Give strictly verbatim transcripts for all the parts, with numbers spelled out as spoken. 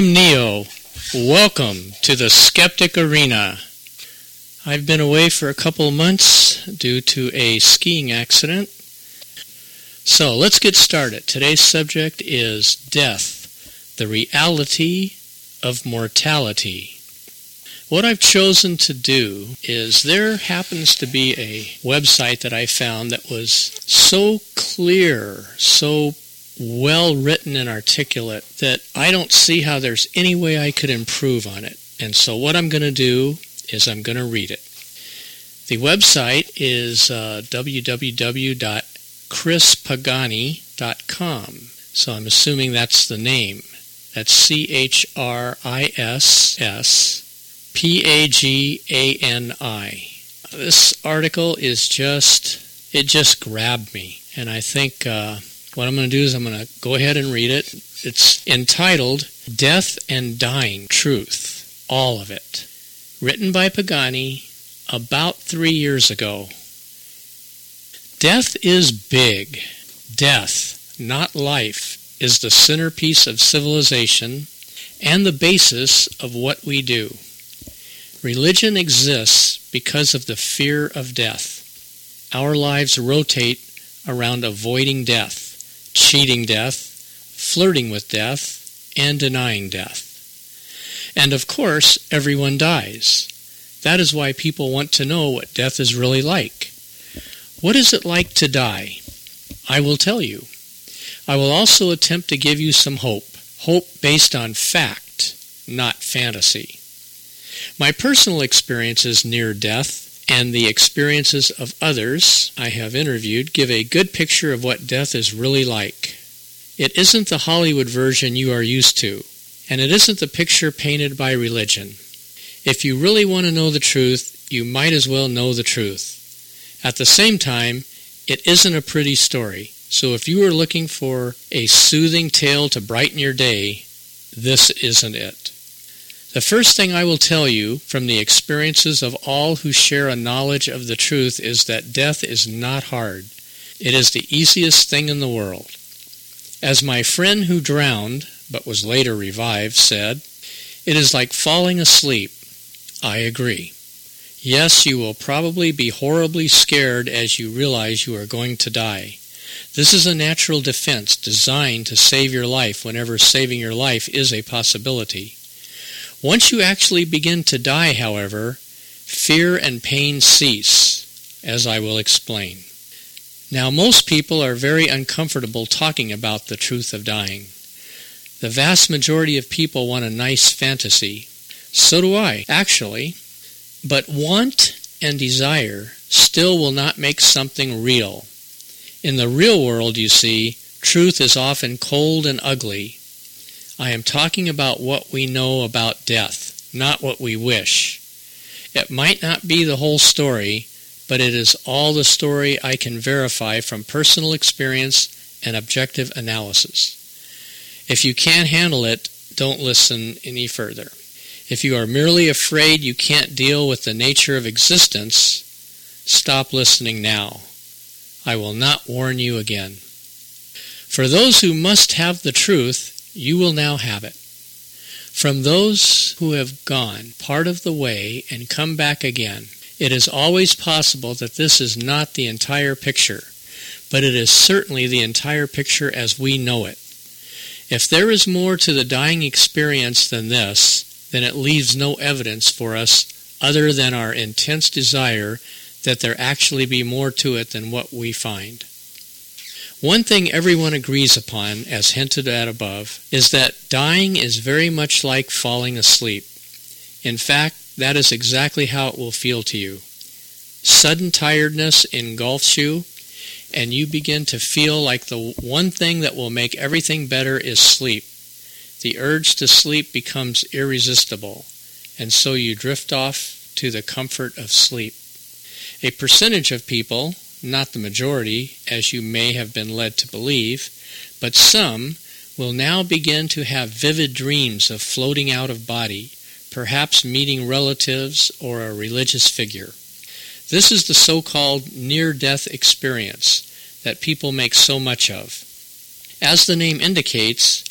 I'm Neo. Welcome to the Skeptic Arena. I've been away for a couple of months due to a skiing accident. So let's get started. Today's subject is death, the reality of mortality. What I've chosen to do is there happens to be a website that I found that was so clear, so well written and articulate that I don't see how there's any way I could improve on it. And so what I'm going to do is I'm going to read it. The website is uh, w w w dot chris pagani dot com. So I'm assuming that's the name. That's C H R I S S P A G A N I. This article is just, it just grabbed me. And I think uh, what I'm going to do is I'm going to go ahead and read it. It's entitled Death and Dying Truth, all of it. Written by Pagani about three years ago. Death is big. Death, not life, is the centerpiece of civilization and the basis of what we do. Religion exists because of the fear of death. Our lives rotate around avoiding death, cheating death, flirting with death, and denying death. And of course, everyone dies. That is why people want to know what death is really like. What is it like to die? I will tell you. I will also attempt to give you some hope. Hope based on fact, not fantasy. My personal experiences near death and the experiences of others I have interviewed give a good picture of what death is really like. It isn't the Hollywood version you are used to, and it isn't the picture painted by religion. If you really want to know the truth, you might as well know the truth. At the same time, it isn't a pretty story, so if you are looking for a soothing tale to brighten your day, this isn't it. The first thing I will tell you from the experiences of all who share a knowledge of the truth is that death is not hard. It is the easiest thing in the world. As my friend who drowned, but was later revived, said, it is like falling asleep. I agree. Yes, you will probably be horribly scared as you realize you are going to die. This is a natural defense designed to save your life whenever saving your life is a possibility. Once you actually begin to die, however, fear and pain cease, as I will explain. Now, most people are very uncomfortable talking about the truth of dying. The vast majority of people want a nice fantasy. So do I, actually. But want and desire still will not make something real. In the real world, you see, truth is often cold and ugly. I am talking about what we know about death, not what we wish. It might not be the whole story, but it is all the story I can verify from personal experience and objective analysis. If you can't handle it, don't listen any further. If you are merely afraid you can't deal with the nature of existence, stop listening now. I will not warn you again. For those who must have the truth, you will now have it. From those who have gone part of the way and come back again, it is always possible that this is not the entire picture, but it is certainly the entire picture as we know it. If there is more to the dying experience than this, then it leaves no evidence for us other than our intense desire that there actually be more to it than what we find. One thing everyone agrees upon, as hinted at above, is that dying is very much like falling asleep. In fact, that is exactly how it will feel to you. Sudden tiredness engulfs you, and you begin to feel like the one thing that will make everything better is sleep. The urge to sleep becomes irresistible, and so you drift off to the comfort of sleep. A percentage of people, not the majority, as you may have been led to believe, but some will now begin to have vivid dreams of floating out of body, perhaps meeting relatives or a religious figure. This is the so-called near-death experience that people make so much of. As the name indicates,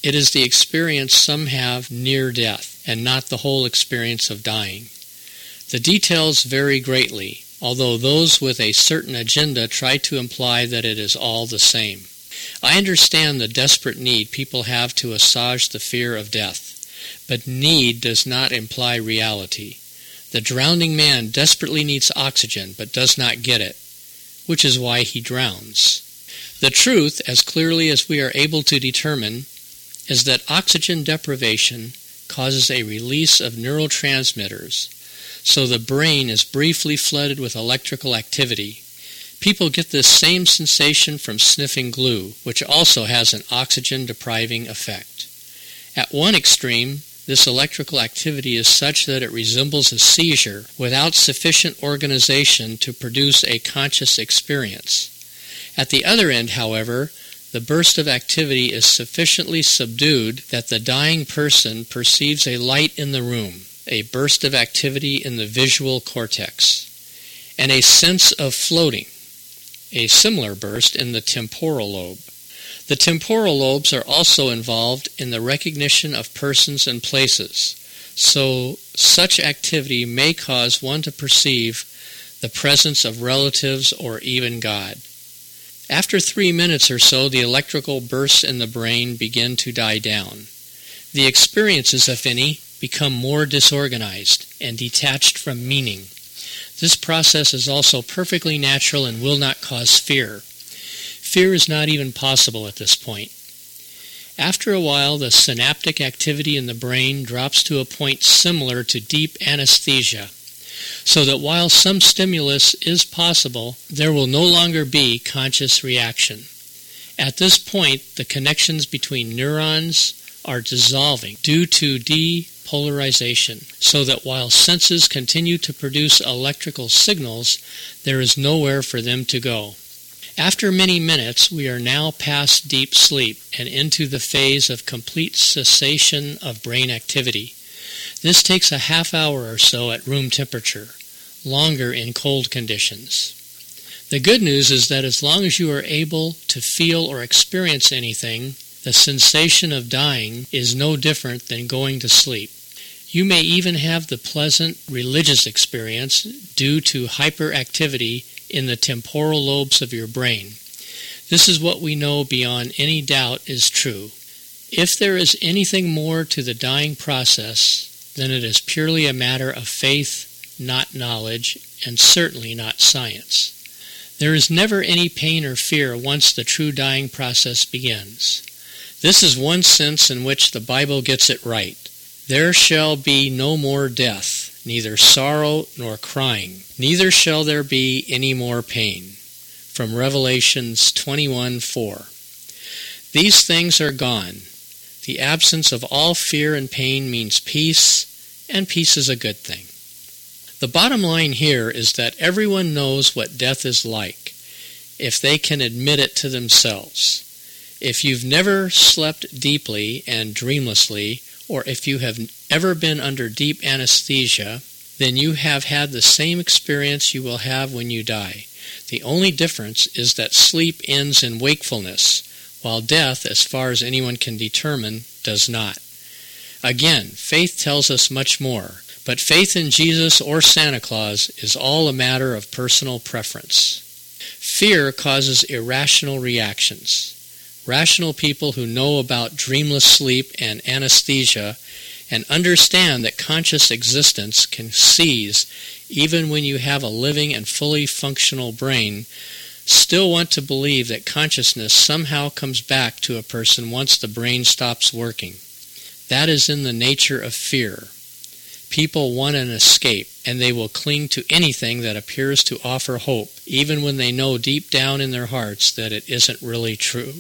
It is the experience some have near death, and not the whole experience of dying. The details vary greatly, although those with a certain agenda try to imply that it is all the same. I understand the desperate need people have to assuage the fear of death, but need does not imply reality. The drowning man desperately needs oxygen, but does not get it, which is why he drowns. The truth, as clearly as we are able to determine, is that oxygen deprivation causes a release of neurotransmitters, so the brain is briefly flooded with electrical activity. People get this same sensation from sniffing glue, which also has an oxygen-depriving effect. At one extreme, this electrical activity is such that it resembles a seizure without sufficient organization to produce a conscious experience. At the other end, however, the burst of activity is sufficiently subdued that the dying person perceives a light in the room, a burst of activity in the visual cortex, and a sense of floating, a similar burst in the temporal lobe. The temporal lobes are also involved in the recognition of persons and places, so such activity may cause one to perceive the presence of relatives or even God. After three minutes or so, the electrical bursts in the brain begin to die down. The experiences, if any, become more disorganized and detached from meaning. This process is also perfectly natural and will not cause fear. Fear is not even possible at this point. After a while, the synaptic activity in the brain drops to a point similar to deep anesthesia, so that while some stimulus is possible, there will no longer be conscious reaction. At this point, the connections between neurons are dissolving due to depolarization, so that while senses continue to produce electrical signals, there is nowhere for them to go. After many minutes, we are now past deep sleep and into the phase of complete cessation of brain activity. This takes a half hour or so at room temperature, longer in cold conditions. The good news is that as long as you are able to feel or experience anything, the sensation of dying is no different than going to sleep. You may even have the pleasant religious experience due to hyperactivity in the temporal lobes of your brain. This is what we know beyond any doubt is true. If there is anything more to the dying process, then it is purely a matter of faith, not knowledge, and certainly not science. There is never any pain or fear once the true dying process begins. This is one sense in which the Bible gets it right. There shall be no more death, neither sorrow nor crying, neither shall there be any more pain. From Revelations twenty-one four. These things are gone. The absence of all fear and pain means peace, and peace is a good thing. The bottom line here is that everyone knows what death is like, if they can admit it to themselves. If you've never slept deeply and dreamlessly, or if you have ever been under deep anesthesia, then you have had the same experience you will have when you die. The only difference is that sleep ends in wakefulness, while death, as far as anyone can determine, does not. Again, faith tells us much more, but faith in Jesus or Santa Claus is all a matter of personal preference. Fear causes irrational reactions. Rational people who know about dreamless sleep and anesthesia and understand that conscious existence can cease even when you have a living and fully functional brain still want to believe that consciousness somehow comes back to a person once the brain stops working. That is in the nature of fear. People want an escape, and they will cling to anything that appears to offer hope, even when they know deep down in their hearts that it isn't really true.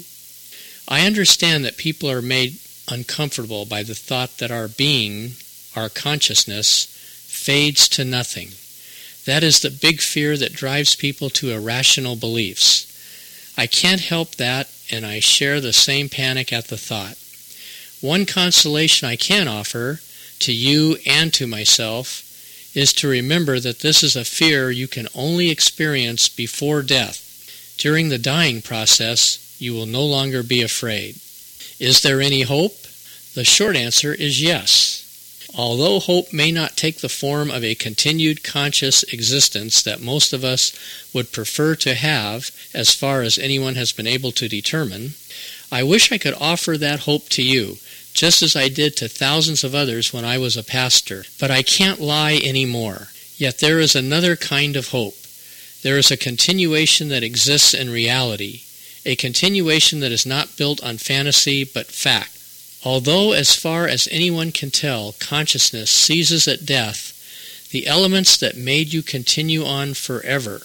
I understand that people are made uncomfortable by the thought that our being, our consciousness, fades to nothing. That is the big fear that drives people to irrational beliefs. I can't help that, and I share the same panic at the thought. One consolation I can offer, to you and to myself, is to remember that this is a fear you can only experience before death. During the dying process, you will no longer be afraid. Is there any hope? The short answer is yes. Although hope may not take the form of a continued conscious existence that most of us would prefer to have, as far as anyone has been able to determine, I wish I could offer that hope to you, just as I did to thousands of others when I was a pastor. But I can't lie anymore. Yet there is another kind of hope. There is a continuation that exists in reality, a continuation that is not built on fantasy but fact. Although, as far as anyone can tell, consciousness seizes at death, the elements that made you continue on forever,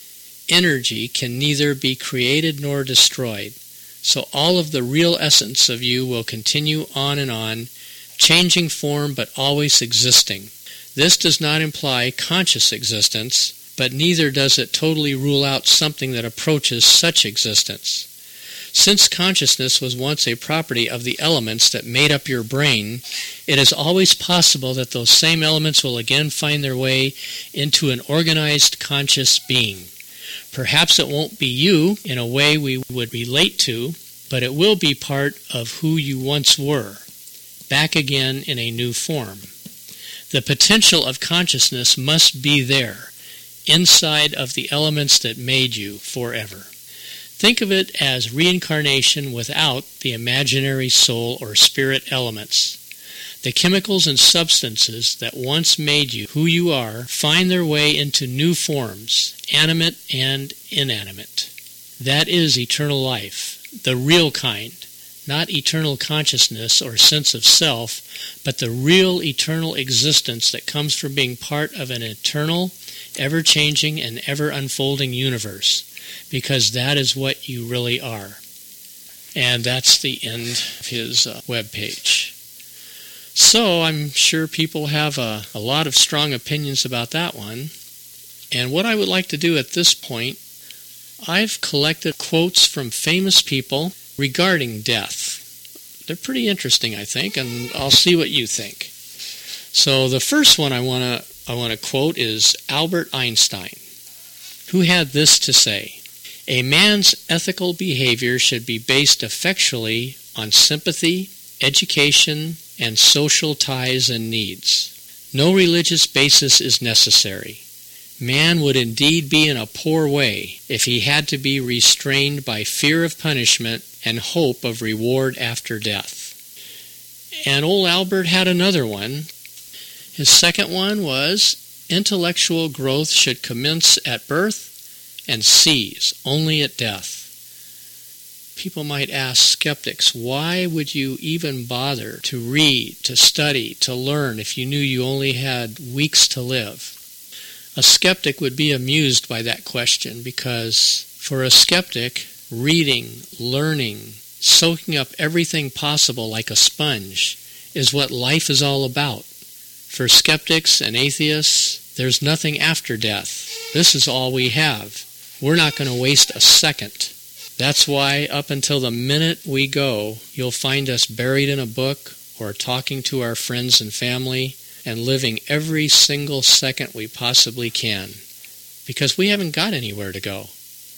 energy, can neither be created nor destroyed. So all of the real essence of you will continue on and on, changing form but always existing. This does not imply conscious existence, but neither does it totally rule out something that approaches such existence. Since consciousness was once a property of the elements that made up your brain, it is always possible that those same elements will again find their way into an organized conscious being. Perhaps it won't be you in a way we would relate to, but it will be part of who you once were, back again in a new form. The potential of consciousness must be there, inside of the elements that made you forever. Think of it as reincarnation without the imaginary soul or spirit elements. The chemicals and substances that once made you who you are find their way into new forms, animate and inanimate. That is eternal life, the real kind, not eternal consciousness or sense of self, but the real eternal existence that comes from being part of an eternal, ever-changing and ever-unfolding universe, because that is what you really are. And that's the end of his uh, webpage. So I'm sure people have a, a lot of strong opinions about that one. And what I would like to do at this point, I've collected quotes from famous people regarding death. They're pretty interesting, I think, and I'll see what you think. So the first one I want to I want to quote is Albert Einstein, who had this to say: "A man's ethical behavior should be based effectually on sympathy, education, and social ties and needs. No religious basis is necessary. Man would indeed be in a poor way if he had to be restrained by fear of punishment and hope of reward after death." And old Albert had another one. His second one was, "Intellectual growth should commence at birth and cease only at death." People might ask skeptics, why would you even bother to read, to study, to learn if you knew you only had weeks to live? A skeptic would be amused by that question, because for a skeptic, reading, learning, soaking up everything possible like a sponge is what life is all about. For skeptics and atheists, there's nothing after death. This is all we have. We're not going to waste a second. That's why up until the minute we go, you'll find us buried in a book or talking to our friends and family and living every single second we possibly can, because we haven't got anywhere to go.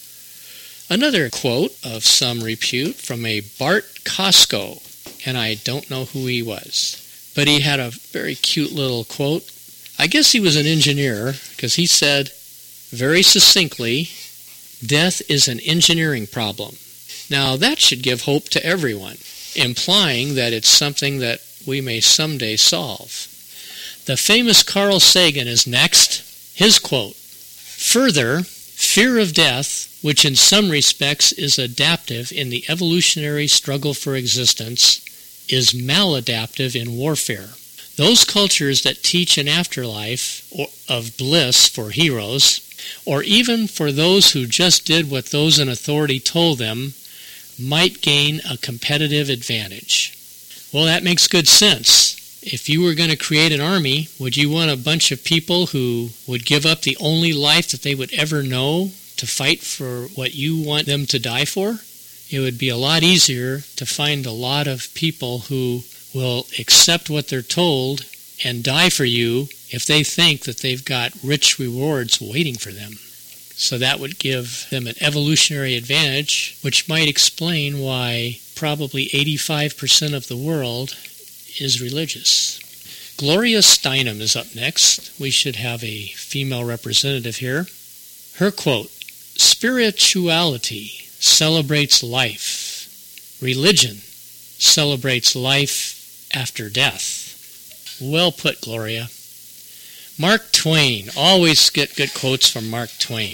Another quote of some repute from a Bart Costco, and I don't know who he was, but he had a very cute little quote. I guess he was an engineer, because he said very succinctly, "Death is an engineering problem." Now that should give hope to everyone, implying that it's something that we may someday solve. The famous Carl Sagan is next. His quote: "Further, fear of death, which in some respects is adaptive in the evolutionary struggle for existence, is maladaptive in warfare. Those cultures that teach an afterlife or of bliss for heroes, or even for those who just did what those in authority told them, might gain a competitive advantage." Well, that makes good sense. If you were going to create an army, would you want a bunch of people who would give up the only life that they would ever know to fight for what you want them to die for? It would be a lot easier to find a lot of people who will accept what they're told and die for you if they think that they've got rich rewards waiting for them. So that would give them an evolutionary advantage, which might explain why probably eighty-five percent of the world is religious. Gloria Steinem is up next. We should have a female representative here. Her quote, "Spirituality celebrates life. Religion celebrates life after death." Well put, Gloria. Mark Twain. Always get good quotes from Mark Twain.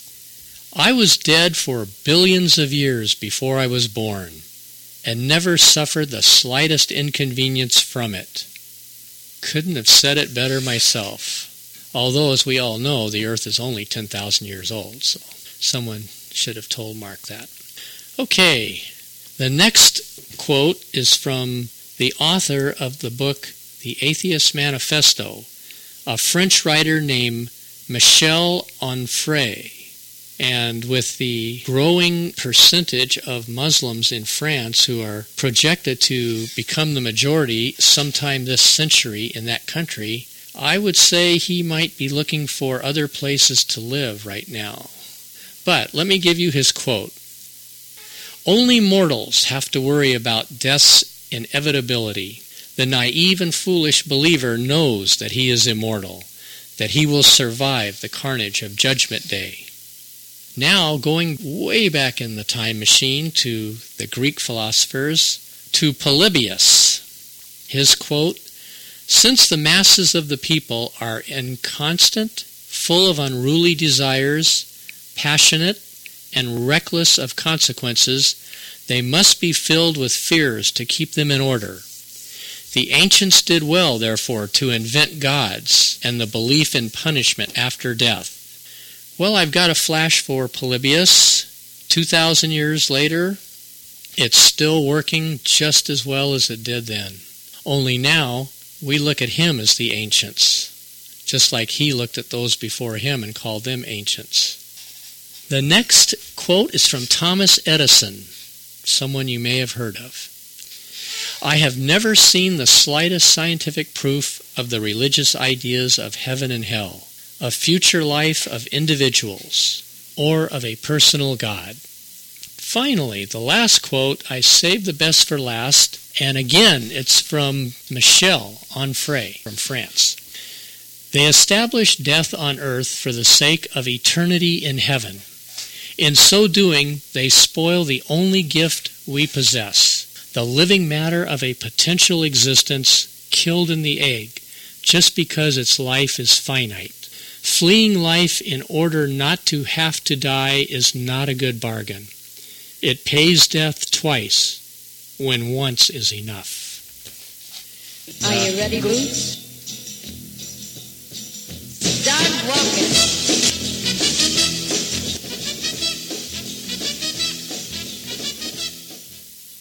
"I was dead for billions of years before I was born, and never suffered the slightest inconvenience from it. Couldn't have said it better myself." Although, as we all know, the earth is only ten thousand years old, so someone should have told Mark that. Okay, the next quote is from the author of the book The Atheist Manifesto, a French writer named Michel Onfray. And with the growing percentage of Muslims in France who are projected to become the majority sometime this century in that country, I would say he might be looking for other places to live right now. But let me give you his quote. "Only mortals have to worry about death's inevitability. The naive and foolish believer knows that he is immortal, that he will survive the carnage of Judgment Day." Now, going way back in the time machine to the Greek philosophers, to Polybius, his quote, "Since the masses of the people are inconstant, full of unruly desires, passionate, and reckless of consequences, they must be filled with fears to keep them in order. The ancients did well, therefore, to invent gods and the belief in punishment after death." Well, I've got a flash for Polybius. two thousand years later, it's still working just as well as it did then. Only now, we look at him as the ancients, just like he looked at those before him and called them ancients. The next quote is from Thomas Edison, someone you may have heard of. "I have never seen the slightest scientific proof of the religious ideas of heaven and hell, of future life of individuals, or of a personal God." Finally, the last quote, I saved the best for last, and again, it's from Michel Onfray from France. "They establish death on earth for the sake of eternity in heaven. In so doing, they spoil the only gift we possess, the living matter of a potential existence killed in the egg, just because its life is finite. Fleeing life in order not to have to die is not a good bargain. It pays death twice, when once is enough." Are you ready, Bruce? Start walking.